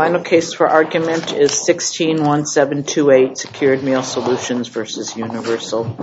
Final case for argument is 161728, Secured Mail Solutions versus Universal.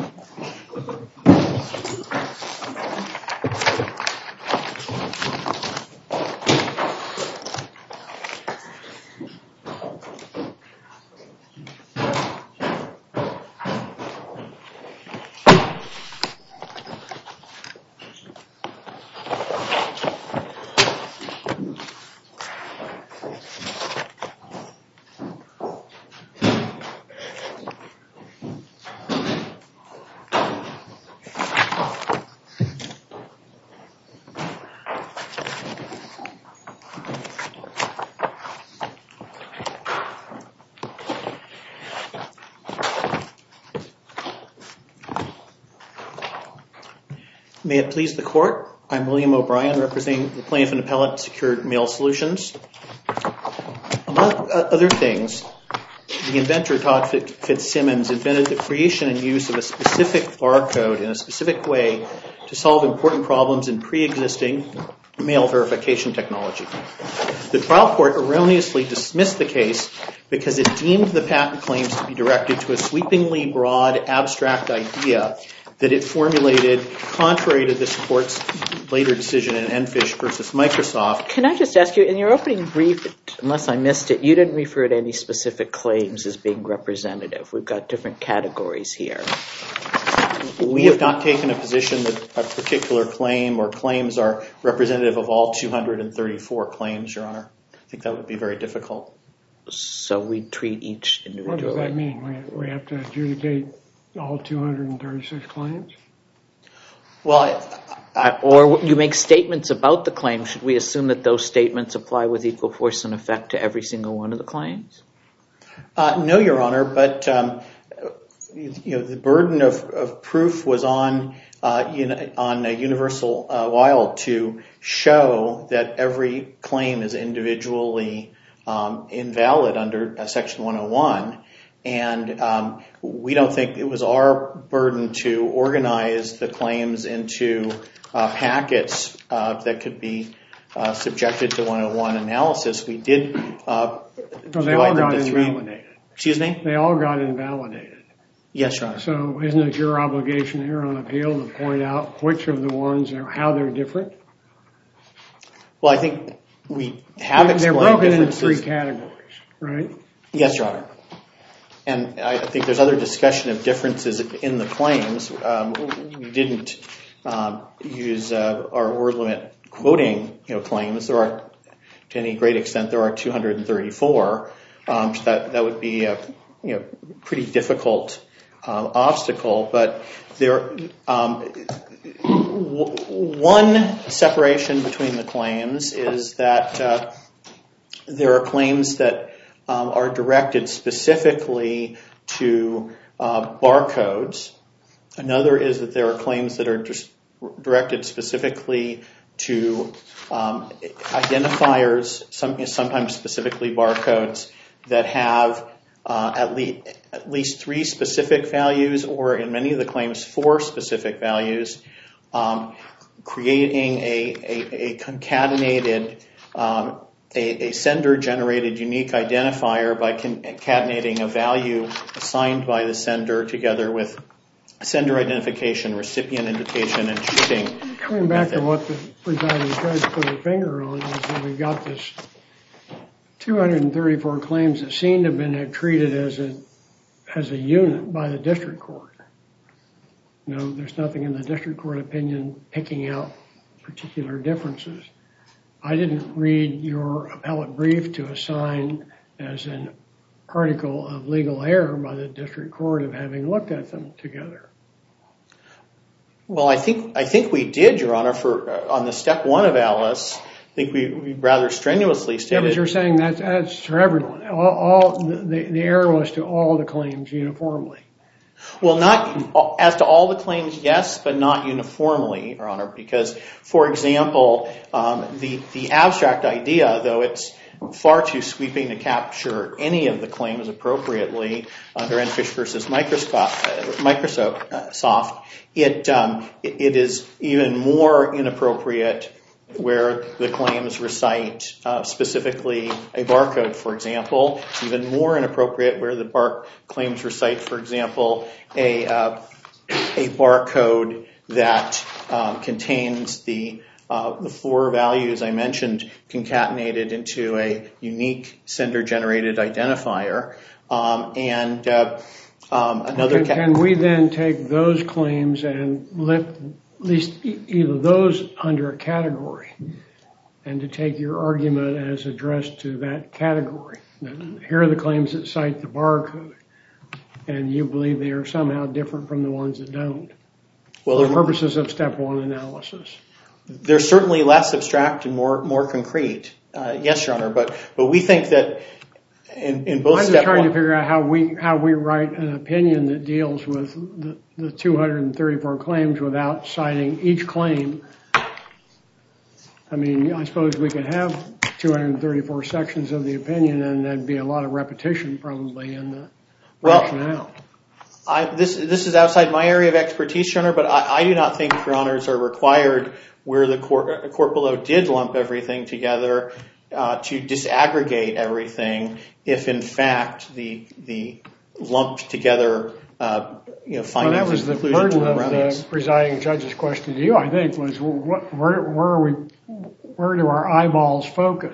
May it please the Court, I'm William O'Brien, representing the Plaintiff and Appellant Secured Mail Solutions. Among other things, the inventor, Todd Fitzsimmons, invented the creation and use of a specific barcode in a specific way to solve important problems in pre-existing mail verification technology. The trial court erroneously dismissed the case because it deemed the patent claims to be directed to a sweepingly broad, abstract idea that it formulated contrary to this court's later decision in Enfish versus Microsoft. Can I just ask you, in your opening brief, unless I missed it, you didn't refer to any specific claims as being representative. We've got different categories here. We have not taken a position that a particular claim or claims are representative of all 234 claims, Your Honor. I think that would be very difficult. So we treat each individually. What does that mean? We have to adjudicate all 236 claims? Well, or you make statements about the claim. Should we assume that those statements apply with equal force and effect to every single one of the claims? No, Your Honor, but the burden of proof was on Universal Wild to show that every claim is individually invalid under Section 101. And we don't think it was our burden to organize the claims into packets that could be subjected to 101 analysis. We did. They all got invalidated. Excuse me? They all got invalidated. Yes, Your Honor. So isn't it your obligation here on appeal to point out which of the ones or how they're different? Well, I think we have explained they're broken into differences. Three categories, right? Yes, Your Honor. And I think there's other discussion of differences in the claims. We didn't use our word limit quoting claims. There are, to any great extent, there are 234. That would be a pretty difficult obstacle. But there one separation between the claims is that there are claims that are directed specifically to barcodes. Another is that there are claims that are just directed specifically to identifiers, sometimes specifically barcodes, that have at least three specific values, or in many of the claims, four specific values, creating a concatenated a sender-generated unique identifier by concatenating a value assigned by the sender together with sender identification, recipient indication, and shipping. Coming back to what the presiding judge put her finger on, is that we've got this 234 claims that seem to have been treated as a unit by the district court. There's nothing in the district court opinion picking out particular differences. I didn't read your appellate brief to assign as an article of legal error by the district court of having looked at them together. Well, I think we did, Your Honor, on the step one of Alice. I think we rather strenuously stated. Yeah, but you're saying that's for everyone. The error was to all the claims uniformly. Well, not as to all the claims, yes, but not uniformly, Your Honor, because, for example, the abstract idea, though it's far too sweeping to capture any of the claims appropriately under Enfish versus Microsoft, it is even more inappropriate where the claims recite specifically a barcode, for example. It's even more inappropriate where the claims recite, for example, a barcode that contains the 4 values I mentioned concatenated into a unique sender-generated identifier. Can we then take those claims and lift at least either those under a category, and to take your argument as addressed to that category? Here are the claims that cite the barcode, and you believe they are somehow different from the ones that don't, for purposes of step 1 analysis. They're certainly less abstract and more concrete. Yes, Your Honor, but we think that in both step 1... I'm just trying to figure out how we write an opinion that deals with the 234 claims without citing each claim. I mean, I suppose we could have 234 sections of the opinion, and there'd be a lot of repetition probably in the rationale. This is outside my area of expertise, Your Honor, but I do not think Your Honors are required, where the court below did lump everything together, to disaggregate everything if in fact the lumped together findings that was the burden of the presiding judge's question to you, I think, was where do our eyeballs focus?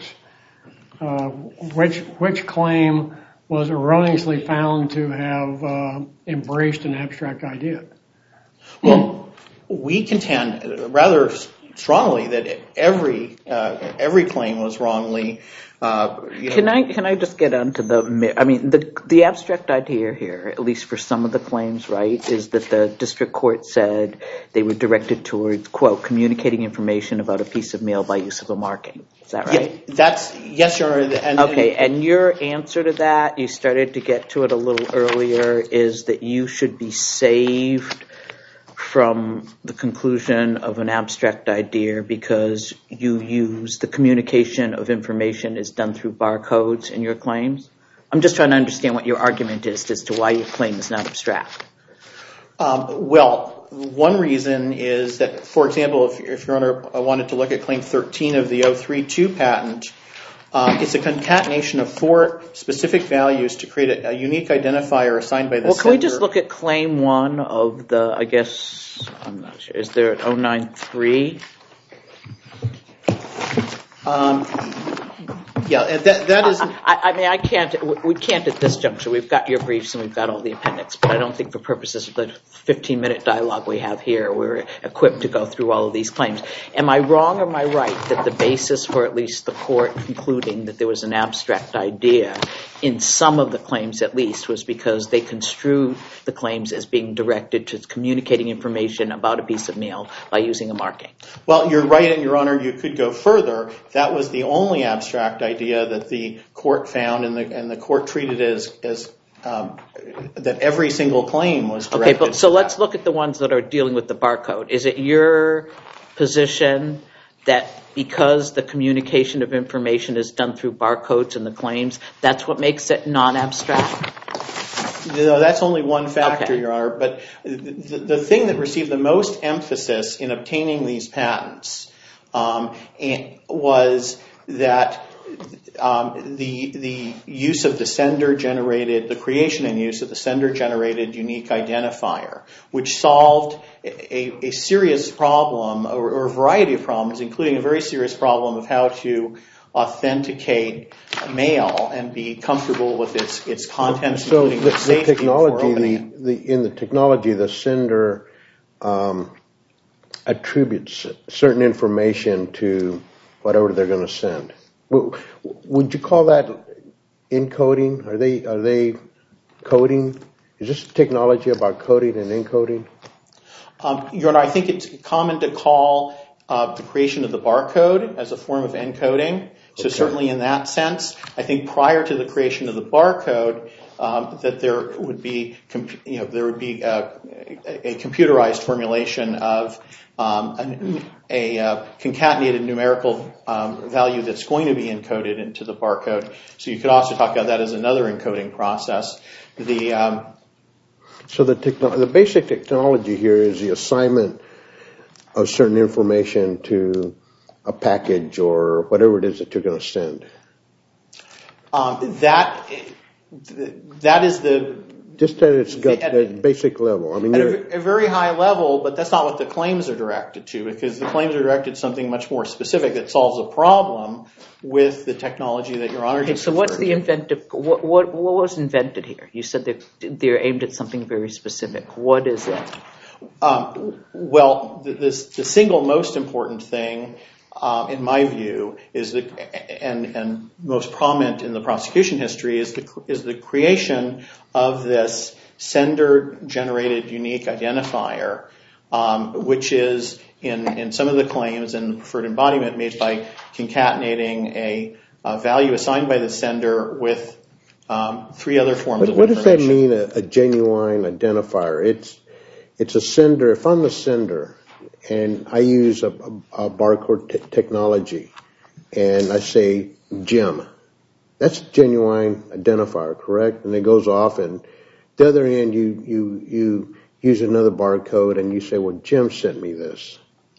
Which claim was erroneously found to have embraced an abstract idea? Well, we contend rather strongly that every claim was wrongly. Can I just get onto the abstract idea here, at least for some of the claims, right, is that the district court said they were directed towards, quote, communicating information about a piece of mail by use of a marking. Is that right? Yes, Your Honor. And your answer to that, you started to get to it a little earlier, is that you should be saved from the conclusion of an abstract idea because you use the communication of information is done through barcodes in your claims? I'm just trying to understand what your argument is as to why your claim is not abstract. Well, one reason is that, for example, if Your Honor wanted to look at Claim 13 of the 032 patent, it's a concatenation of 4 specific values to create a unique identifier assigned by the sender. Well, can we just look at Claim 1 of the, I guess, I'm not sure, is there an 093? Yeah, that is... I mean, we can't at this juncture. We've got your briefs and we've got all the appendix, but I don't think for purposes of the 15-minute dialogue we have here, we're equipped to go through all of these claims. Am I wrong or am I right that the basis for at least the court concluding that there was an abstract idea in some of the claims at least was because they construed the claims as being directed to communicating information about a piece of mail by using a marking? Well, you're right, and Your Honor, you could go further. That was the only abstract idea that the court found, and the court treated as that every single claim was directed. Okay, so let's look at the ones that are dealing with the barcode. Is it your position that because the communication of information is done through barcodes in the claims, that's what makes it non-abstract? No, that's only one factor, okay, Your Honor. But the thing that received the most emphasis in obtaining these patents was that the use of the sender-generated, the creation and use of the sender-generated unique identifier, which solved a serious problem, or a variety of problems, including a very serious problem of how to authenticate mail and be comfortable with its contents, including the safety before opening it. In the technology, the sender attributes certain information to whatever they're going to send. Would you call that encoding? Are they coding? Is this technology about coding and encoding? Your Honor, I think it's common to call the creation of the barcode as a form of encoding. So certainly in that sense, I think prior to the creation of the barcode, that there would be a computerized formulation of a concatenated numerical value that's going to be encoded into the barcode. So you could also talk about that as another encoding process. So the basic technology here is the assignment of certain information to a package or whatever it is that you're going to send? That is just at its basic level. I mean, at a very high level, but that's not what the claims are directed to, because the claims are directed to something much more specific that solves a problem with the technology that Your Honor just So what's the inventive? What was invented here? You said that they're aimed at something very specific. What is it? Well, the single most important thing, in my view, is and most prominent in the prosecution history is the creation of this sender-generated unique identifier, which is in some of the claims in the preferred embodiment made by concatenating a value assigned by the sender with 3 other forms of information. What does that mean, a genuine identifier? It's a sender. If I'm the sender and I use a barcode technology and I say Jim, that's a genuine identifier, correct? And it goes off, and the other end you use another barcode and you say, well, Jim sent me this.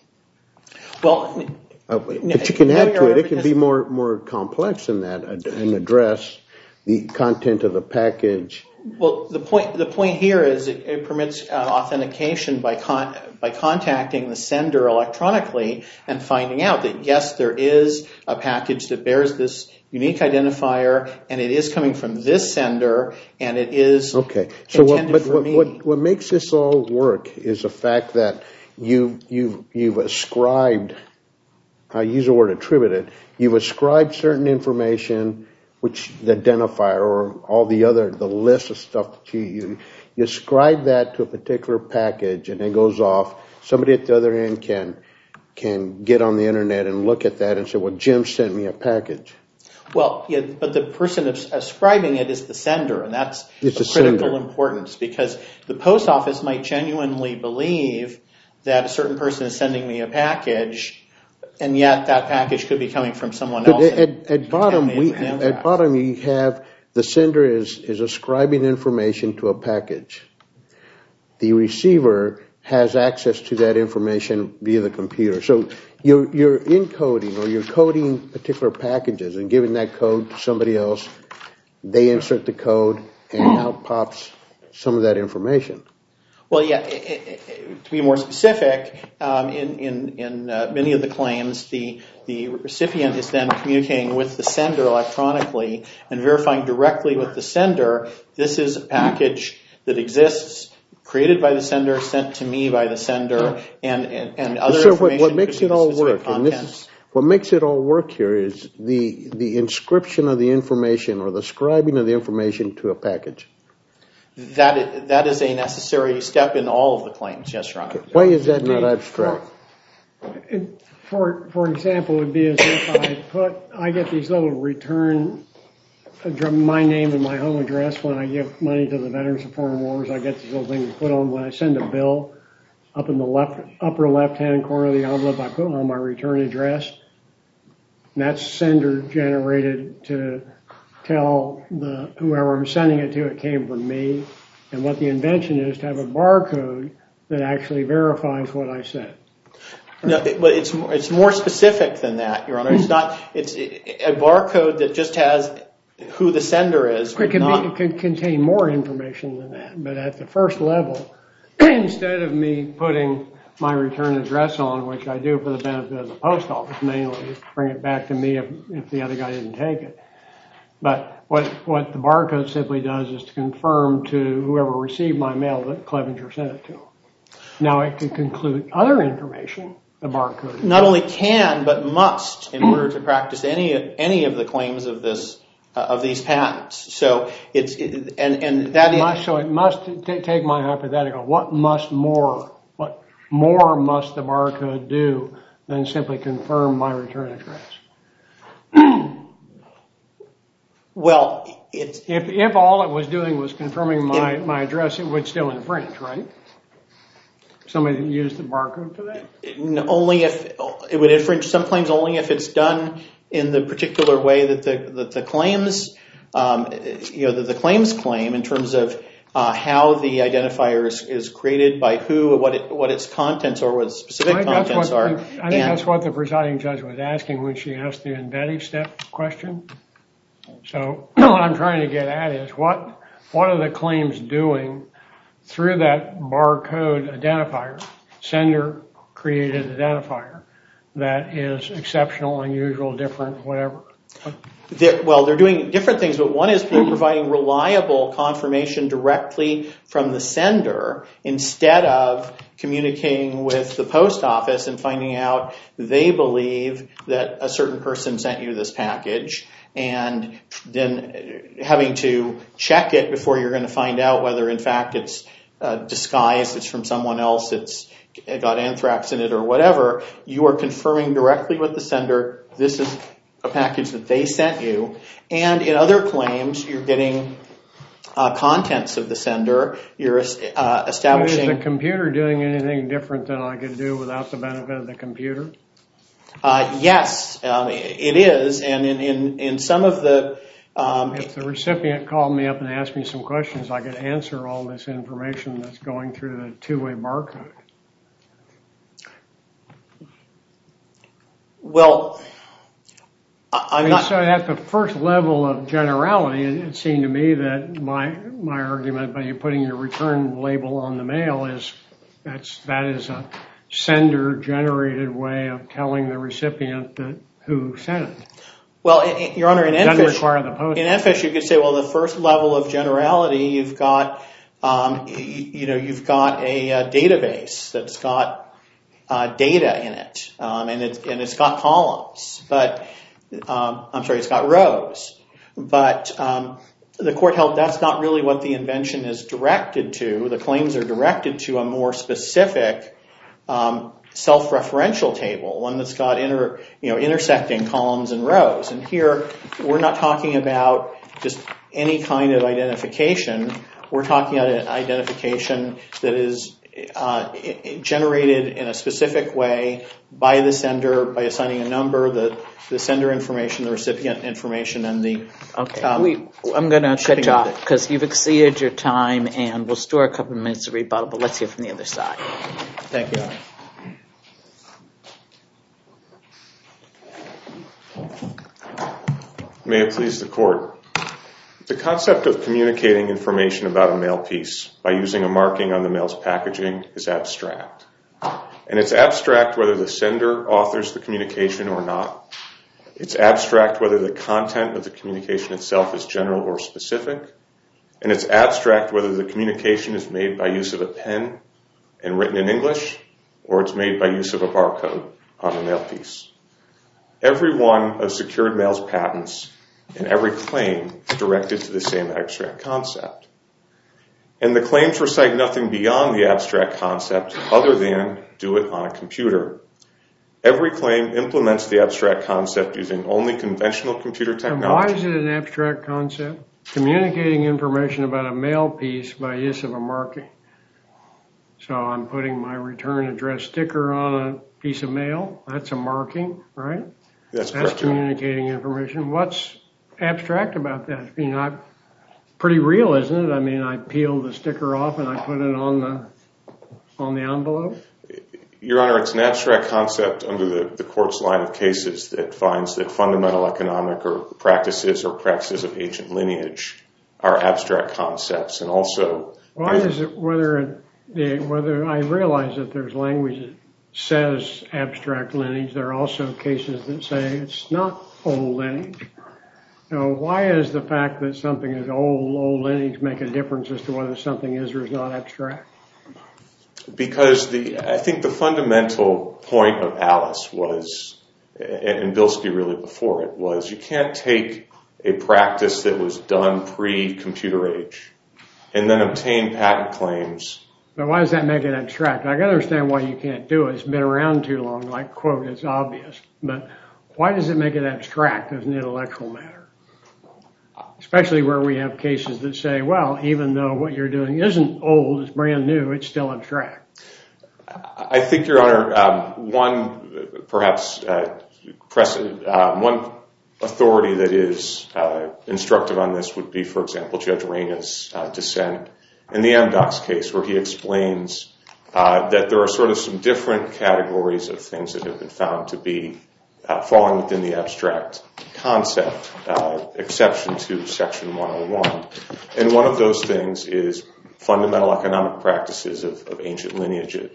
Well, but you can add to it. It can be more complex than that and address the content of the package. Well, the point here is it permits authentication by contacting the sender electronically and finding out that, yes, there is a package that bears this unique identifier, and it is coming from this sender, and it is intended for me. What makes this all work is the fact that you've ascribed, I use the word attributed, you've ascribed certain information, which the identifier or all the list of stuff that you ascribe that to a particular package, and it goes off. Somebody at the other end can get on the internet and look at that and say, well, Jim sent me a package. Well, yeah, but the person ascribing it is the sender, and that's of critical importance, because the post office might genuinely believe that a certain person is sending me a package, and yet that package could be coming from someone else. At bottom, you have the sender is ascribing information to a package. The receiver has access to that information via the computer. So you're encoding or you're coding particular packages and giving that code to somebody else. They insert the code, and out pops some of that information. Well, yeah, to be more specific, in many of the claims, the recipient is then communicating with the sender electronically and verifying directly with the sender, this is a package that exists, created by the sender, sent to me by the sender, and other information. What makes it all work, what makes it all work here is the inscription of the information or the scribing of the information to a package. That is a necessary step in all of the claims, yes, Your Honor. Why is that not abstract? For example, it would be as if I get these little return, my name and my home address when I give money to the Veterans of Foreign Wars. I get these little things put on when I send a bill. Up in the upper left-hand corner of the envelope, I put on my return address. And that's sender generated to tell whoever I'm sending it to it came from me. And what the invention is to have a barcode that actually verifies what I said. No, but it's more specific than that, Your Honor. It's a barcode that just has who the sender is. It can contain more information than that. But at the first level, instead of me putting my return address on, which I do for the benefit of the post office mainly, bring it back to me if the other guy didn't take it. But what the barcode simply does is to confirm to whoever received my mail that Clevenger sent it to them. Now it can include other information, the barcode. Not only can, but must, in order to practice any of the claims of these patents. So it must take my hypothetical. What more must the barcode do than simply confirm my return address? Well, if all it was doing was confirming my address, it would still infringe, right? Somebody used the barcode for that? Only if it would infringe some claims, only if it's done in the particular way that the claims, the claims claim in terms of how the identifier is created, by who, what its contents are, what its specific contents are. I think that's what the presiding judge was asking when she asked the embedding step question. So what I'm trying to get at is what are the claims doing through that barcode identifier, sender created identifier, that is exceptional, unusual, different, whatever? They're doing different things, but one is they're providing reliable confirmation directly from the sender instead of communicating with the post office and finding out they believe that a certain person sent you this package, and then having to check it before you're going to find out whether in fact it's disguised, it's from someone else, it's got anthrax in it or whatever. You are confirming directly with the sender, this is a package that they sent you. And in other claims, you're getting contents of the sender. You're establishing... Is the computer doing anything different than I could do without the benefit of the computer? Yes, it is. And in some of the... if the recipient called me up and asked me some questions, I could answer all this information that's going through the two-way barcode. Well, I'm not... So at the first level of generality, it seemed to me that my argument by you putting your return label on the mail is that is a sender-generated way of telling the recipient who sent it. Well, Your Honor, in NFISH, you could say, well, the first level of generality, you've got a database that's got data in it, and it's got columns, but it's got rows. But the court held that's not really what the invention is directed to. The claims are directed to a more specific self-referential table, one that's got intersecting columns and rows. And here, we're not talking about just any kind of identification. We're talking about an identification that is generated in a specific way by the sender, by assigning a number, the sender information, the recipient information, and the... Okay, I'm going to cut you off because you've exceeded your time, and we'll store a couple of minutes of rebuttal, but let's hear from the other side. Thank you, Your Honor. May it please the court. The concept of communicating information about a mail piece by using a marking on the mail's packaging is abstract. And it's abstract whether the sender authors the communication or not. It's abstract whether the content of the communication itself is general or specific. And it's abstract whether the communication is made by use of a pen and written in English, or it's made by use of a barcode on the mail piece. Every one of Secured Mail's patents and every claim is directed to the same abstract concept. And the claims recite nothing beyond the abstract concept other than do it on a computer. Every claim implements the abstract concept using only conventional computer technology. And why is it an abstract concept? Communicating information about a mail piece by use of a marking. So I'm putting my return address sticker on a piece of mail. That's a marking, right? That's correct. That's communicating information. What's abstract about that? I mean, pretty real, isn't it? I mean, I peel the sticker off and I put it on the envelope. Your Honor, it's an abstract concept under the court's line of cases that finds that fundamental economic or practices of ancient lineage are abstract concepts, and also... Why is it whether I realize that there's language that says abstract lineage, there are also cases that say it's not old lineage. Now, why is the fact that something is old lineage make a difference as to whether something is or is not abstract? Because I think the fundamental point of Alice was, and Bilski really before it, was you can't take a practice that was done pre-computer age and then obtain patent claims. But why does that make it abstract? I can understand why you can't do it. It's been around too long, like, quote, it's obvious. But why does it make it abstract as an intellectual matter? Especially where we have cases that say, well, even though what you're doing isn't old, it's brand new, it's still abstract. I think, Your Honor, one authority that is instructive on this would be, for example, Judge Reyna's dissent in the Amdocs case, where he explains that there are sort of some different categories of things that have been found to be falling within the abstract concept exception to Section 101. And one of those things is fundamental economic practices of ancient lineage.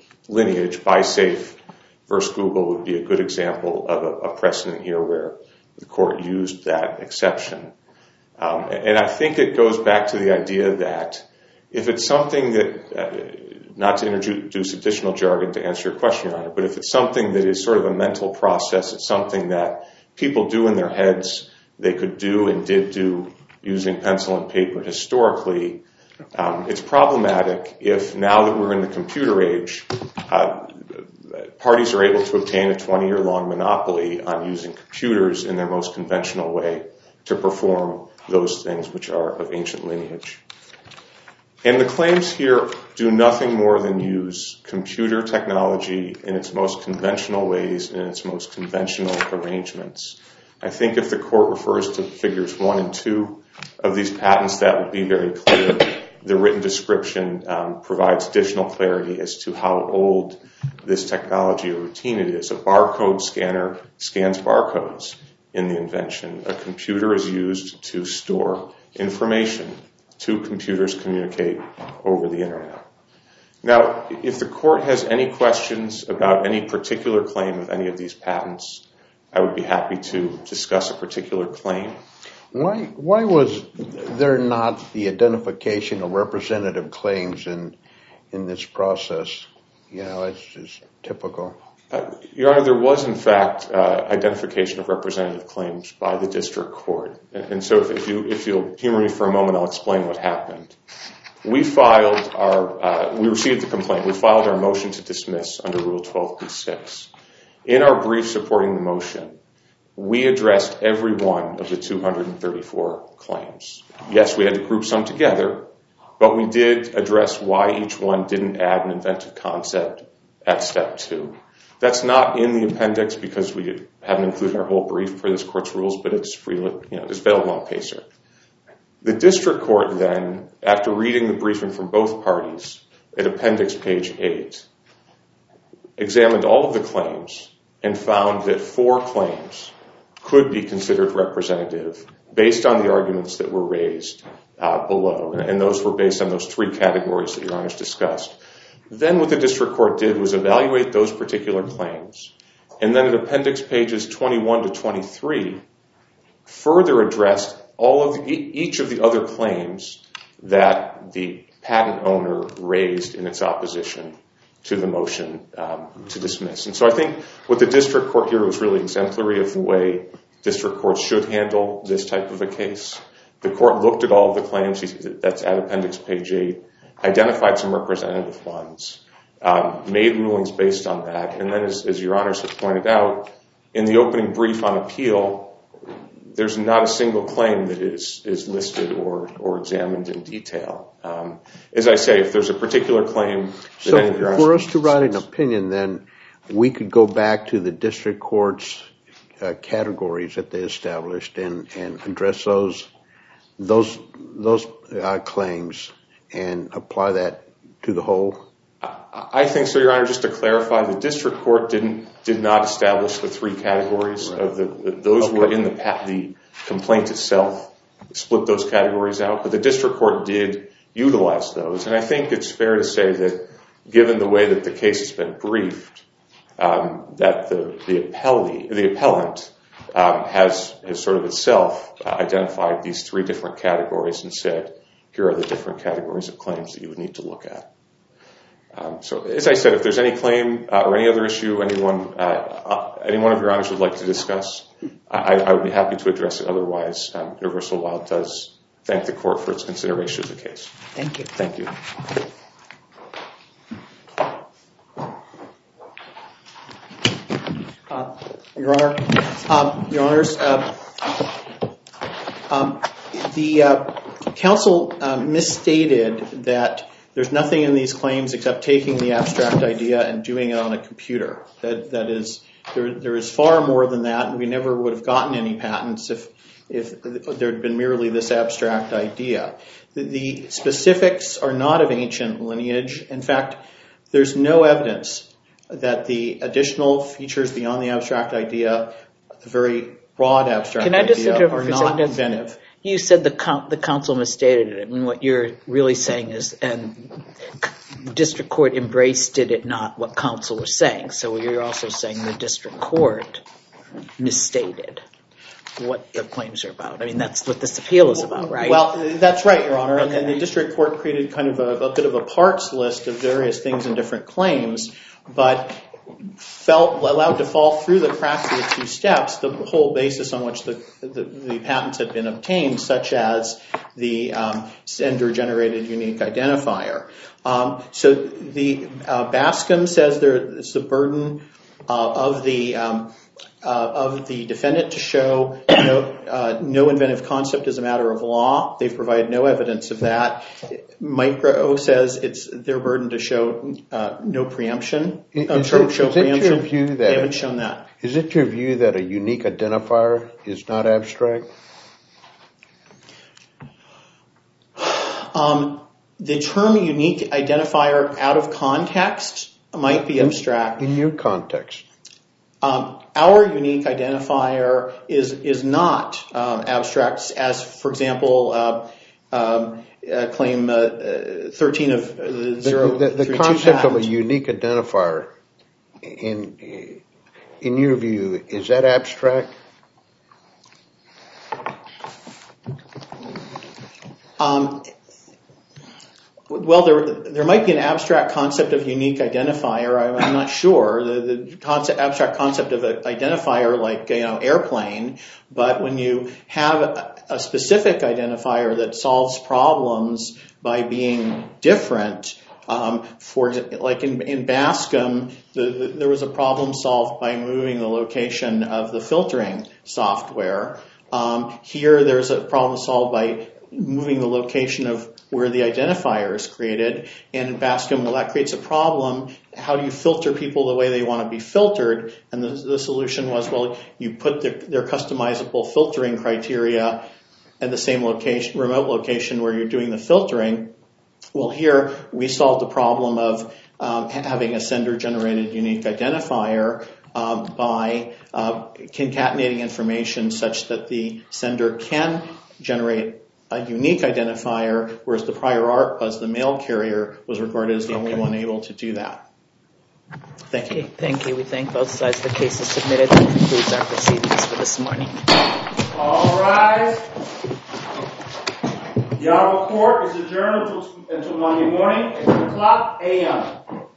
BiSafe versus Google would be a good example of a precedent here where the court used that exception. And I think it goes back to the idea that if it's something that, not to introduce additional jargon to answer your question, Your Honor, but if it's something that is sort of a mental process, it's something that people do in their heads, they could do and did do using pencil and paper historically, it's problematic if now that we're in the computer age, parties are able to obtain a 20-year-long monopoly on using computers in their most conventional way to perform those things which are of ancient lineage. And the claims here do nothing more than use computer technology in its most conventional ways, in its most conventional arrangements. I think if the court refers to figures 1 and 2 of these patents, that would be very clear. The written description provides additional clarity as to how old this technology or routine it is. A barcode scanner scans barcodes in the invention. A computer is used to store information. Two computers communicate over the internet. Now, if the court has any questions about any particular claim of any of these patents, I would be happy to discuss a particular claim. Why was there not the identification of representative claims in this process? You know, it's typical. Your Honor, there was in fact identification of representative claims by the district court. And so if you'll humor me for a moment, I'll explain what happened. We received the complaint. We filed our motion to dismiss under Rule 12b-6. In our brief supporting the motion, we addressed every one of the 234 claims. Yes, we had to group some together, but we did address why each one didn't add an inventive concept at step 2. That's not in the appendix because we haven't included our whole brief for this court's rules, but it's it's available on PACER. The district court then, after reading the briefing from both parties at appendix page 8, examined all of the claims and found that 4 claims could be considered representative based on the arguments that were raised below. And those were based on those 3 categories that Your Honor's discussed. Then what the district court did was evaluate those particular claims, and then at appendix pages 21 to 23, further addressed each of the other claims that the patent owner raised in its opposition to the motion to dismiss. And so I think what the district court here was really exemplary of the way district courts should handle this type of a case. The court looked at all of the claims, that's at appendix page 8, identified some representative ones, made rulings based on that, and then as Your Honors have pointed out, in the opening brief on appeal, there's not a single claim that is listed or examined in detail. As I say, if there's a particular claim that any of Your Honors... So for us to write an opinion then, we could go back to the district court's categories that they established and address those claims and apply that to the whole? I think so, Your Honor. Just to clarify, the district court did not establish the 3 categories. Right. Those were in the complaint itself, split those categories out, but the district court did utilize those. And I think it's fair to say that given the way that the case has been briefed, that the appellant has sort of itself identified these 3 different categories and said, here are the different categories of claims that you would need to look at. So as I said, if there's any claim or any other issue any one of Your Honors would like to discuss, I would be happy to address it. Otherwise, Universal Wild does thank the court for its consideration of the case. Thank you. Thank you. Your Honors, the counsel misstated that there's nothing in these claims except taking the abstract idea and doing it on a computer. That is, there is far more than that, and we never would have gotten any patents if if there had been merely this abstract idea. The specifics are not of ancient lineage. In fact, there's no evidence that the additional features beyond the abstract idea, the very broad abstract idea, are not inventive. You said the council misstated it. I mean, what you're really saying is, and district court embraced it not what council was saying. So you're also saying the district court misstated what the claims are about. I mean, that's what this appeal is about, right? Well, that's right, Your Honor. Okay. And the district court created kind of a bit of a parts list of various things in different claims, but felt allowed to fall through the cracks of the two steps the whole basis on which the patents had been obtained, such as the sender-generated unique identifier. So the Bascom says it's the burden of the defendant to show no inventive concept as a matter of law. They've provided no evidence of that. Micro says it's their burden to show no preemption. They haven't shown that. Is it your view that a unique identifier is not abstract? The term unique identifier out of context might be abstract. In your context. Our unique identifier is not abstract, as, for example, claim 13 of the 032 The concept of a unique identifier, in your view, is that abstract? Well, there might be an abstract concept of unique identifier. I'm not sure. The abstract concept of an identifier, like airplane, but when you have a specific identifier that solves problems by being different, like in Bascom, there was a problem solved by moving the location of the filtering software. Here, there's a problem solved by moving the location of where the identifier is created. And in Bascom, well, that creates a problem. How do you filter people the way they want to be filtered? And the solution was, well, you put their customizable filtering criteria at the same location, remote location where you're doing the filtering. Well, here we solved the problem of having a sender-generated unique identifier by concatenating information such that the sender can generate a unique identifier, whereas the prior art was the mail carrier was regarded as the only one able to do that. Thank you. Okay, thank you. We thank both sides. The case is submitted. That concludes our proceedings for this morning. All rise. The Honorable Court is adjourned until Monday morning at 10 o'clock a.m.